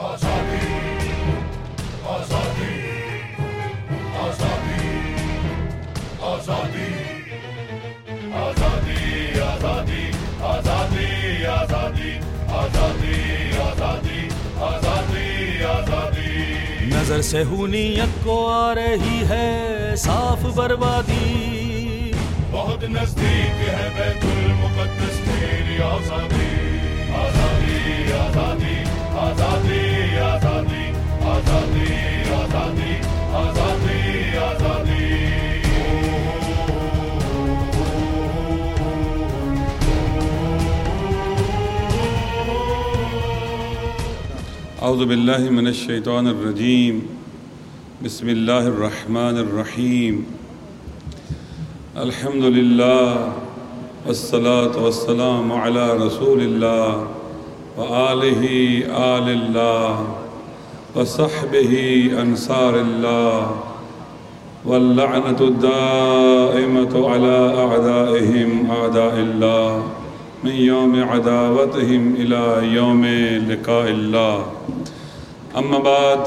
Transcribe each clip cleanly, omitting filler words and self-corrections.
نظر سے ہونیت کو آ رہی ہے صاف بربادی، بہت نزدیک ہے بیت المقدس میری آزادی، آزادی آزادی آزادی آزادی آزادی آزادی آزادی آزادی۔ اعوذ باللہ من الشیطان الرجیم، بسم اللہ الرحمن الرحیم، الحمد للہ والصلاة والسلام علی رسول اللہ وآلہ آل اللہ وصحبہ انصار اللہ واللعنۃ الدائمۃ علی اعدائہم اعداء اللہ من یوم عداوتہم الی یوم لقاء اللہ، اما بعد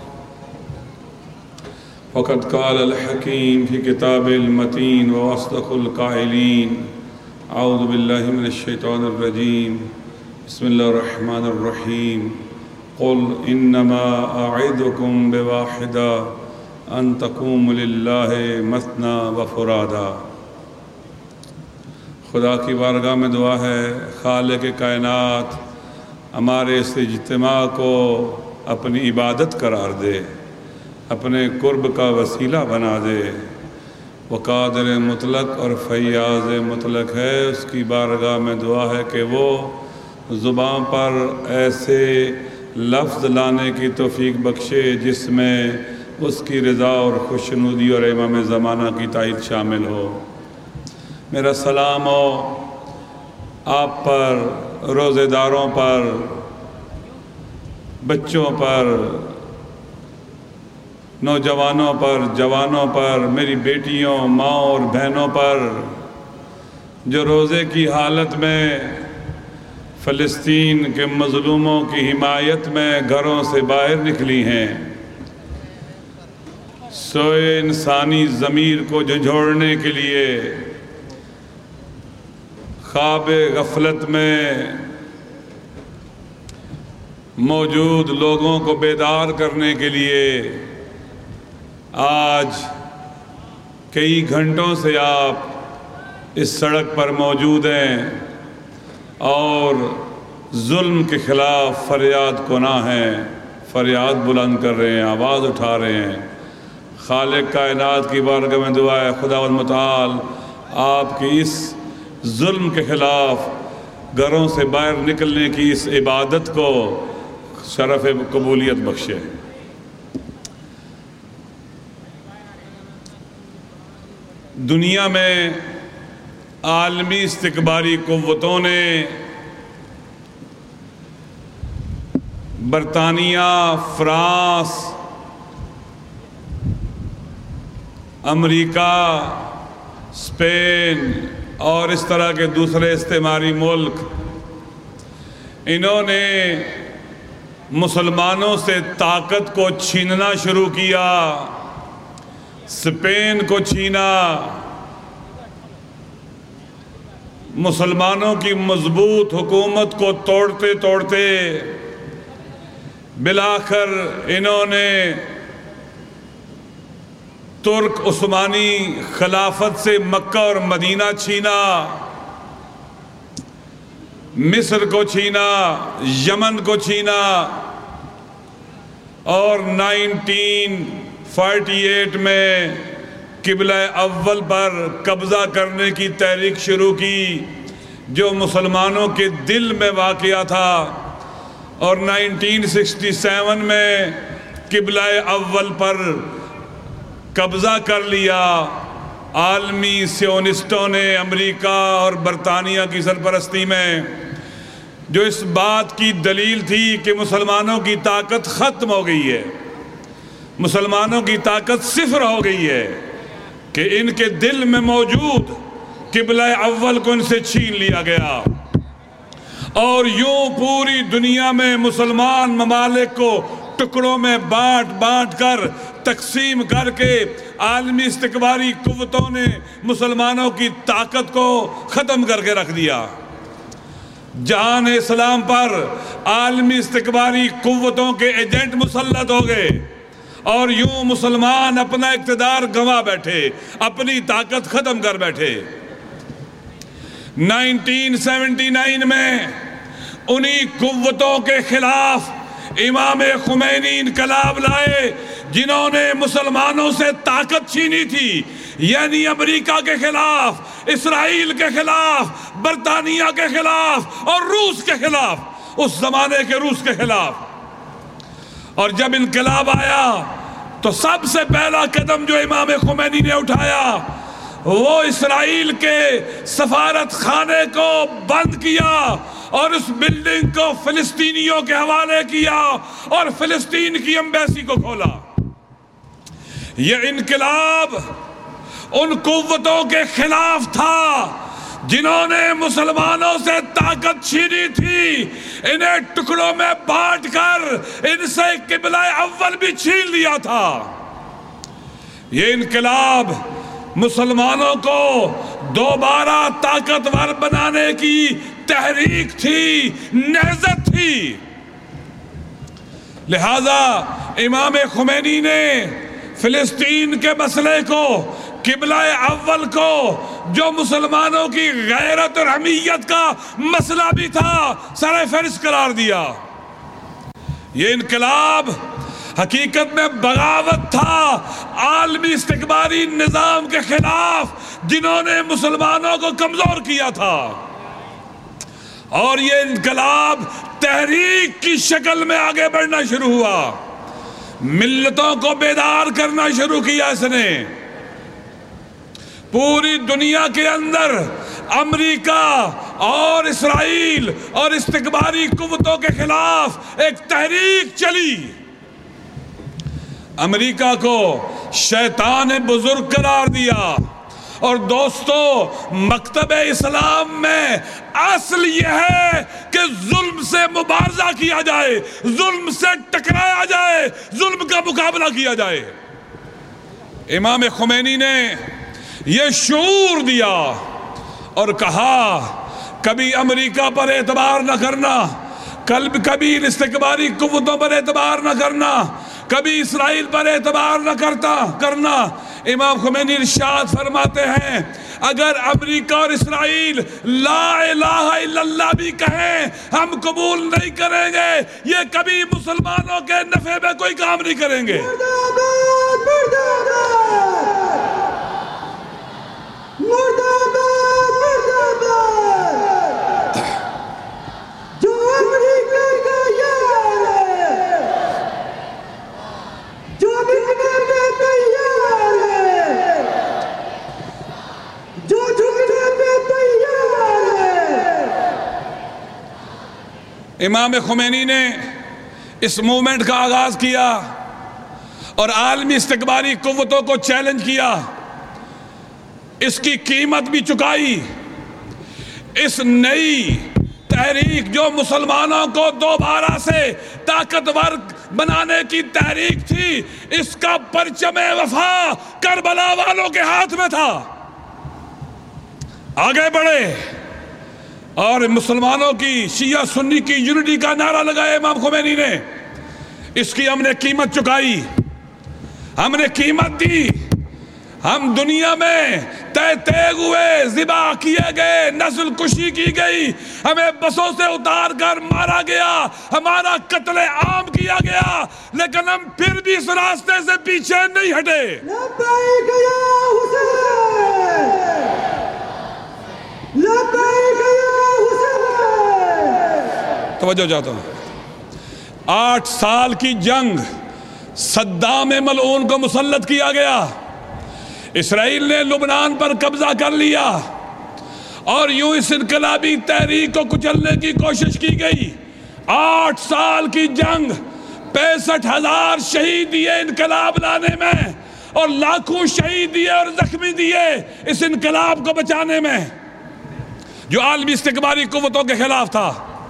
فقد قال الحکیم فی کتاب المتین واصدق القائلین، اعوذ باللہ من الشیطان الرجیم، بسم اللہ الرحمن الرحیم، قل انما اعدکم بواحدہ ان تقوموا للہ مثنی وفرادا۔ خدا کی بارگاہ میں دعا ہے خالق کائنات ہمارے اس اجتماع کو اپنی عبادت قرار دے، اپنے قرب کا وسیلہ بنا دے۔ وہ قادر مطلق اور فیاض مطلق ہے، اس کی بارگاہ میں دعا ہے کہ وہ زبان پر ایسے لفظ لانے کی توفیق بخشے جس میں اس کی رضا اور خوشنودی اور امام زمانہ کی تائید شامل ہو۔ میرا سلام ہو آپ پر، روزے داروں پر، بچوں پر، نوجوانوں پر، جوانوں پر، میری بیٹیوں، ماں اور بہنوں پر جو روزے کی حالت میں فلسطین کے مظلوموں کی حمایت میں گھروں سے باہر نکلی ہیں، سوئے انسانی ضمیر کو جھنجھوڑنے کے لیے، خواب غفلت میں موجود لوگوں کو بیدار کرنے کے لیے آج کئی گھنٹوں سے آپ اس سڑک پر موجود ہیں اور ظلم کے خلاف فریاد کناں ہیں، فریاد بلند کر رہے ہیں، آواز اٹھا رہے ہیں۔ خالق کائنات کی بارگاہ میں دعا ہے خداوند متعال آپ کی اس ظلم کے خلاف گھروں سے باہر نکلنے کی اس عبادت کو شرف قبولیت بخشے۔ دنیا میں عالمی استکباری قوتوں نے برطانیہ، فرانس، امریکہ، اسپین اور اس طرح کے دوسرے استعماری ملک، انہوں نے مسلمانوں سے طاقت کو چھیننا شروع کیا۔ اسپین کو چھینا، مسلمانوں کی مضبوط حکومت کو توڑتے توڑتے بالآخر انہوں نے ترک عثمانی خلافت سے مکہ اور مدینہ چھینا، مصر کو چھینا، یمن کو چھینا، اور 1948 میں قبلہ اول پر قبضہ کرنے کی تحریک شروع کی جو مسلمانوں کے دل میں واقع تھا، اور 1967 میں قبلہ اول پر قبضہ کر لیا۔ عالمی سیونسٹوں نے امریکہ اور برطانیہ کی سرپرستی میں، جو اس بات کی دلیل تھی کہ مسلمانوں کی طاقت ختم ہو گئی ہے، مسلمانوں کی طاقت صفر ہو گئی ہے، کہ ان کے دل میں موجود قبلہ اول کو ان سے چھین لیا گیا، اور یوں پوری دنیا میں مسلمان ممالک کو ٹکڑوں میں بانٹ کر تقسیم کر کے عالمی استکباری قوتوں نے مسلمانوں کی طاقت کو ختم کر کے رکھ دیا. جہان اسلام پر عالمی استکباری قوتوں کے ایجنٹ مسلط ہو گئے اور یوں مسلمان اپنا اقتدار گنوا بیٹھے، اپنی طاقت ختم کر بیٹھے. 1979 میں انہی قوتوں کے خلاف امام خمینی انقلاب لائے جنہوں نے مسلمانوں سے طاقت چھینی تھی، یعنی امریکہ کے خلاف، اسرائیل کے خلاف، برطانیہ کے خلاف اور روس کے خلاف، اس زمانے کے روس کے خلاف. اور جب انقلاب آیا تو سب سے پہلا قدم جو امام خمینی نے اٹھایا وہ اسرائیل کے سفارت خانے کو بند کیا اور اس بلڈنگ کو فلسطینیوں کے حوالے کیا اور فلسطین کی ایمبیسی کو کھولا. یہ انقلاب ان قوتوں کے خلاف تھا جنہوں نے مسلمانوں سے طاقت چھینی تھی، انہیں ٹکڑوں میں بانٹ کر ان سے قبلہ اول بھی چھین لیا تھا. یہ انقلاب مسلمانوں کو دوبارہ طاقتور بنانے کی تحریک تھی، نہضت تھی. لہذا امام خمینی نے فلسطین کے مسئلے کو، قبلہ اول کو، جو مسلمانوں کی غیرت اور حمیت کا مسئلہ بھی تھا، سر فہرست قرار دیا. یہ انقلاب حقیقت میں بغاوت تھا عالمی استکباری نظام کے خلاف جنہوں نے مسلمانوں کو کمزور کیا تھا. اور یہ انقلاب تحریک کی شکل میں آگے بڑھنا شروع ہوا، ملتوں کو بیدار کرنا شروع کیا. اس نے پوری دنیا کے اندر امریکہ اور اسرائیل اور استکباری قوتوں کے خلاف ایک تحریک چلی. امریکہ کو شیطان بزرگ قرار دیا. اور دوستو، مکتب اسلام میں اصل یہ ہے کہ ظلم سے مبارزہ کیا جائے، ظلم سے ٹکرایا جائے، ظلم کا مقابلہ کیا جائے. امام خمینی نے یہ شعور دیا اور کہا کبھی امریکہ پر اعتبار نہ کرنا، کبھی استکباری قوتوں پر اعتبار نہ کرنا، کبھی اسرائیل پر اعتبار نہ کرنا. امام خمینی ارشاد فرماتے ہیں اگر امریکہ اور اسرائیل لا الہ الا اللہ بھی کہیں ہم قبول نہیں کریں گے، یہ کبھی مسلمانوں کے نفع میں کوئی کام نہیں کریں گے. جو امریکہ کا یار ہے، جو بکنے پہ تیار ہے، جو جھکنے پہ تیار ہے. امام خمینی نے اس موومنٹ کا آغاز کیا اور عالمی استکباری قوتوں کو چیلنج کیا، اس کی قیمت بھی چکائی. اس نئی تحریک جو مسلمانوں کو دوبارہ سے طاقتور بنانے کی تحریک تھی، اس کا پرچم وفا کربلا والوں کے ہاتھ میں تھا. آگے بڑھے اور مسلمانوں کی، شیعہ سنی کی یونٹی کا نعرہ لگایا امام خمینی نے. اس کی ہم نے قیمت چکائی، ہم نے قیمت دی. ہم دنیا میں تیگ ہوئے، ذبح کیے گئے، نسل کشی کی گئی، ہمیں بسوں سے اتار کر مارا گیا، ہمارا قتل عام کیا گیا، لیکن ہم پھر بھی اس راستے سے پیچھے نہیں ہٹے. لبیک یا حسین، لبیک یا حسین. توجہ چاہتا ہوں. 8 سال کی جنگ، صدام ملعون کو مسلط کیا گیا، اسرائیل نے لبنان پر قبضہ کر لیا اور یوں اس انقلابی تحریک کو کچلنے کی کوشش کی گئی. 8 سال کی جنگ، 65,000 شہید دیے انقلاب لانے میں اور لاکھوں شہید دیے اور زخمی دیے اس انقلاب کو بچانے میں جو عالمی استکباری قوتوں کے خلاف تھا.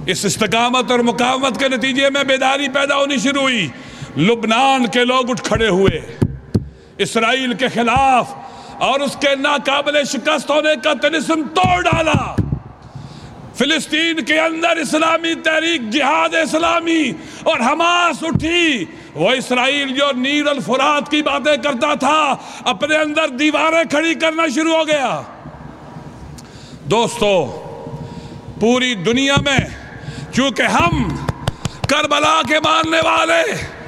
اس استقامت اور مقاومت کے نتیجے میں بیداری پیدا ہونی شروع ہوئی. لبنان کے لوگ اٹھ کھڑے ہوئے اسرائیل کے خلاف اور اس کے ناقابل شکست ہونے کا طلسم توڑ ڈالا. فلسطین کے اندر اسلامی تحریک جہاد اسلامی اور حماس اٹھی. وہ اسرائیل جو نیل الفرات کی باتیں کرتا تھا اپنے اندر دیواریں کھڑی کرنا شروع ہو گیا. دوستو، پوری دنیا میں چونکہ ہم کربلا کے ماننے والے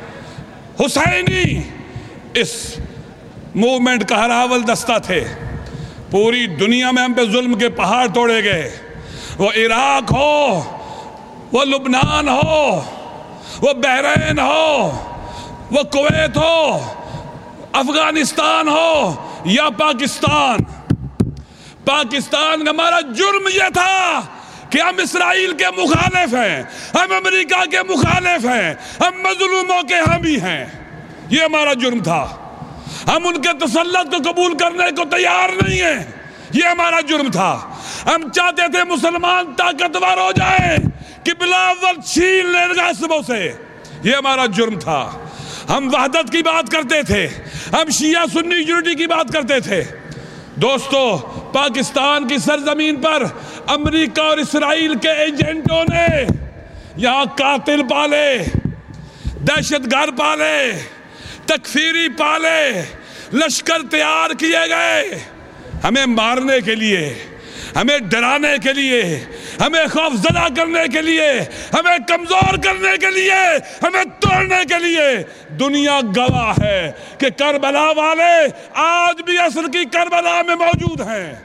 حسینی اس موومنٹ کا ہراول دستہ تھے، پوری دنیا میں ہم پہ ظلم کے پہاڑ توڑے گئے. وہ عراق ہو، وہ لبنان ہو، وہ بحرین ہو، وہ کویت ہو، افغانستان ہو یا پاکستان. پاکستان کا ہمارا جرم یہ تھا کہ ہم اسرائیل کے مخالف ہیں، ہم امریکہ کے مخالف ہیں، ہم مظلوموں کے حامی ہیں. یہ ہمارا جرم تھا. ہم ان کے تسلط کو قبول کرنے کو تیار نہیں ہیں. یہ ہمارا جرم تھا. ہم چاہتے تھے مسلمان طاقتور ہو جائیں، قبلہ اول چھین لیں غاصبوں سے. یہ ہمارا جرم تھا. ہم وحدت کی بات کرتے تھے، ہم شیعہ سنی یونٹی کی بات کرتے تھے. دوستو، پاکستان کی سرزمین پر امریکہ اور اسرائیل کے ایجنٹوں نے یہاں قاتل پالے، دہشت گرد پالے، تکفیری پالے، لشکر تیار کیے گئے ہمیں مارنے کے لیے، ہمیں ڈرانے کے لیے، ہمیں خوف زدہ کرنے کے لیے، ہمیں کمزور کرنے کے لیے، ہمیں توڑنے کے لیے. دنیا گواہ ہے کہ کربلا والے آج بھی عصر کی کربلا میں موجود ہیں،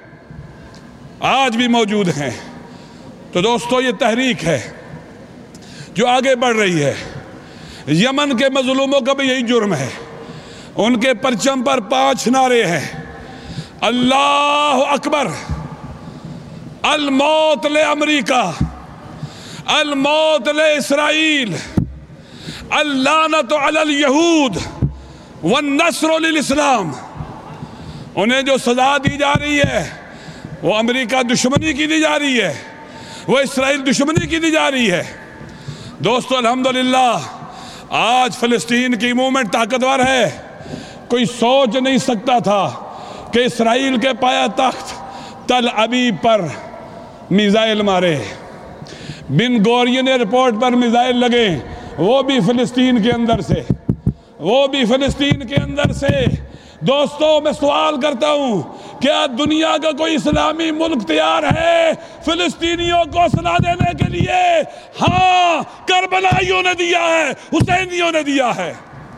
آج بھی موجود ہیں. تو دوستو، یہ تحریک ہے جو آگے بڑھ رہی ہے. یمن کے مظلوموں کا بھی یہی جرم ہے. ان کے پرچم پر 5 نعرے ہیں: اللہ اکبر، الموت لامریکہ، الموت لاسرائیل، اللعنت علی الیہود والنصر للاسلام. انہیں جو سزا دی جا رہی ہے وہ امریکہ دشمنی کی دی جا رہی ہے، وہ اسرائیل دشمنی کی دی جا رہی ہے. دوستو، الحمدللہ آج فلسطین کی موومنٹ طاقتور ہے. کوئی سوچ نہیں سکتا تھا کہ اسرائیل کے پایا تخت تل ابیب پر میزائل مارے، بن گورین ایئرپورٹ پر میزائل لگے، وہ بھی فلسطین کے اندر سے، وہ بھی فلسطین کے اندر سے. دوستو، میں سوال کرتا ہوں، کیا دنیا کا کوئی اسلامی ملک تیار ہے فلسطینیوں کو صلاح دینے کے لیے؟ ہاں، کربلائیوں نے دیا ہے، حسینیوں نے دیا ہے.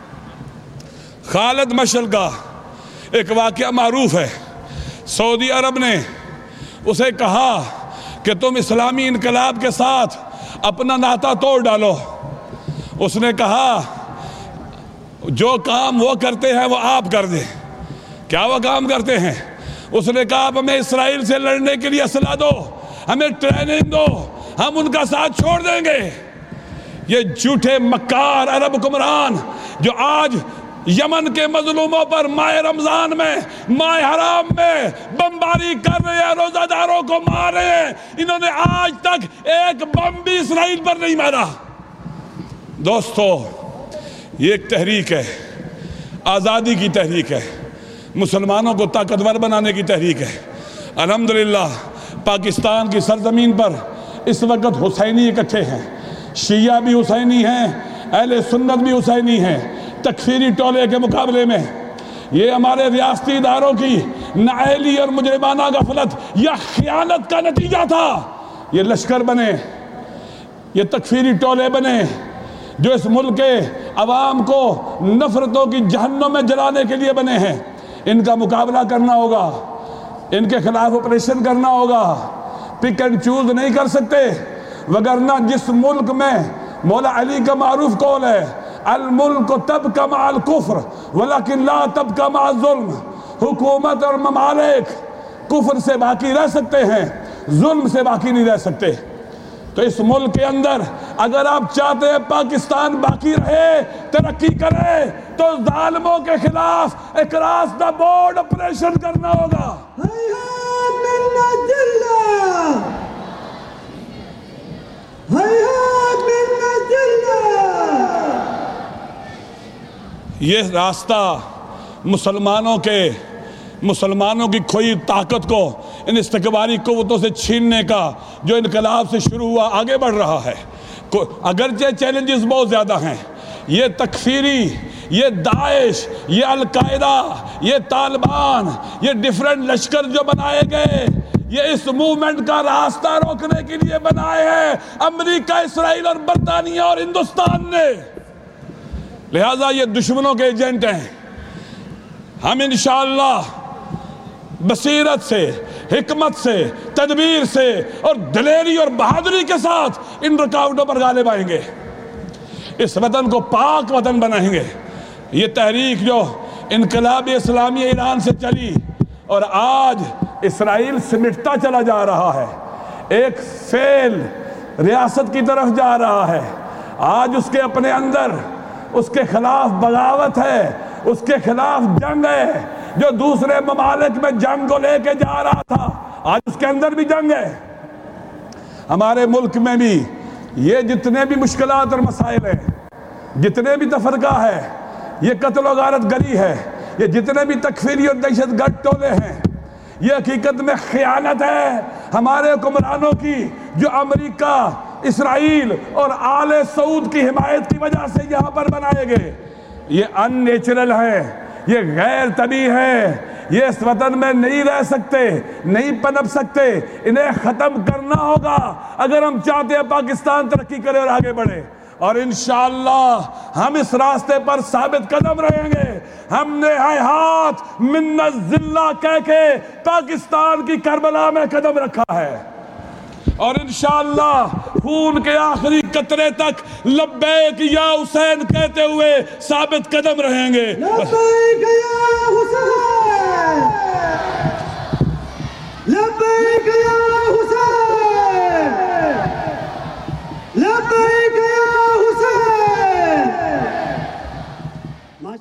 خالد مشعل کا ایک واقعہ معروف ہے. سعودی عرب نے اسے کہا کہ تم اسلامی انقلاب کے ساتھ اپنا ناطہ توڑ ڈالو. اس نے کہا جو کام وہ کرتے ہیں وہ آپ کر دیں. کیا وہ کام کرتے ہیں؟ اس نے کہا آپ ہمیں اسرائیل سے لڑنے کے لیے اسلحہ دو، ہمیں ٹریننگ دو، ہم ان کا ساتھ چھوڑ دیں گے. یہ جھوٹے مکار عرب حکمران جو آج یمن کے مظلوموں پر ماہ رمضان میں، ماہ حرام میں بمباری کر رہے ہیں، روزہ داروں کو مار رہے ہیں، انہوں نے آج تک ایک بم بھی اسرائیل پر نہیں مارا. دوستو، یہ ایک تحریک ہے، آزادی کی تحریک ہے، مسلمانوں کو طاقتور بنانے کی تحریک ہے. الحمدللہ پاکستان کی سرزمین پر اس وقت حسینی اکٹھے ہیں. شیعہ بھی حسینی ہیں، اہل سنت بھی حسینی ہیں. تکفیری ٹولے کے مقابلے میں یہ ہمارے ریاستی اداروں کی نااہلی اور مجرمانہ غفلت یا خیانت کا نتیجہ تھا. یہ لشکر بنے، یہ تکفیری ٹولے بنے جو اس ملک کے عوام کو نفرتوں کی جہنم میں جلانے کے لیے بنے ہیں. ان کا مقابلہ کرنا ہوگا، ان کے خلاف آپریشن کرنا ہوگا. پک اینڈ چوز نہیں کر سکتے، وگرنہ جس ملک میں مولا علی کا معروف قول ہے، الملک تبقى مع الكفر ولكن لا تبقى مع الظلم. حکومت اور ممالک کفر سے باقی رہ سکتے ہیں، ظلم سے باقی نہیں رہ سکتے. تو اس ملک کے اندر اگر آپ چاہتے ہیں پاکستان باقی رہے، ترقی کرے، تو ظالموں کے خلاف اکراس دا بورڈ آپریشن کرنا ہوگا. حیات منت اللہ. یہ راستہ مسلمانوں کی کھوئی طاقت کو ان استکباری قوتوں سے چھیننے کا جو انقلاب سے شروع ہوا آگے بڑھ رہا ہے. اگرچہ چیلنجز بہت زیادہ ہیں، یہ تکفیری، یہ داعش، یہ القاعدہ، یہ طالبان، یہ ڈیفرنٹ لشکر جو بنائے گئے، یہ اس موومنٹ کا راستہ روکنے کے لیے بنائے ہیں امریکہ، اسرائیل اور برطانیہ اور ہندوستان نے. لہذا یہ دشمنوں کے ایجنٹ ہیں. ہم انشاءاللہ بصیرت سے، حکمت سے، تدبیر سے اور دلیری اور بہادری کے ساتھ ان رکاوٹوں پر غالب آئیں گے. اس وطن کو پاک وطن بنائیں گے. یہ تحریک جو انقلاب اسلامی ایران سے چلی اور آج اسرائیل سمٹتا چلا جا رہا ہے، ایک فیل ریاست کی طرف جا رہا ہے. آج اس کے اپنے اندر اس کے خلاف بغاوت ہے، اس کے خلاف جنگ ہے. جو دوسرے ممالک میں جنگ کو لے کے جا رہا تھا، آج اس کے اندر بھی جنگ ہے. ہمارے ملک میں بھی یہ جتنے بھی مشکلات اور مسائل ہیں، جتنے بھی تفرقہ ہے، یہ قتل و غارت گری ہے، یہ جتنے بھی تکفیری اور دہشت گرد ٹولے ہیں، یہ حقیقت میں خیانت ہے ہمارے حکمرانوں کی، جو امریکہ، اسرائیل اور آل سعود کی حمایت کی وجہ سے یہاں پر بنائے گئے. یہ ان نیچرل ہیں، یہ غیر طبیعی ہیں، یہ اس وطن میں نہیں رہ سکتے، نہیں پنپ سکتے. انہیں ختم کرنا ہوگا اگر ہم چاہتے ہیں پاکستان ترقی کرے اور آگے بڑھے. اور انشاءاللہ ہم اس راستے پر ثابت قدم رہیں گے. ہم نے ہاتھ من الذلہ کہہ کے پاکستان کی کربلا میں قدم رکھا ہے، اور انشاءاللہ خون کے آخری قطرے تک لبیک یا حسین کہتے ہوئے ثابت قدم رہیں گے. لبیک یا حسین، لبیک یا حسین، لبیک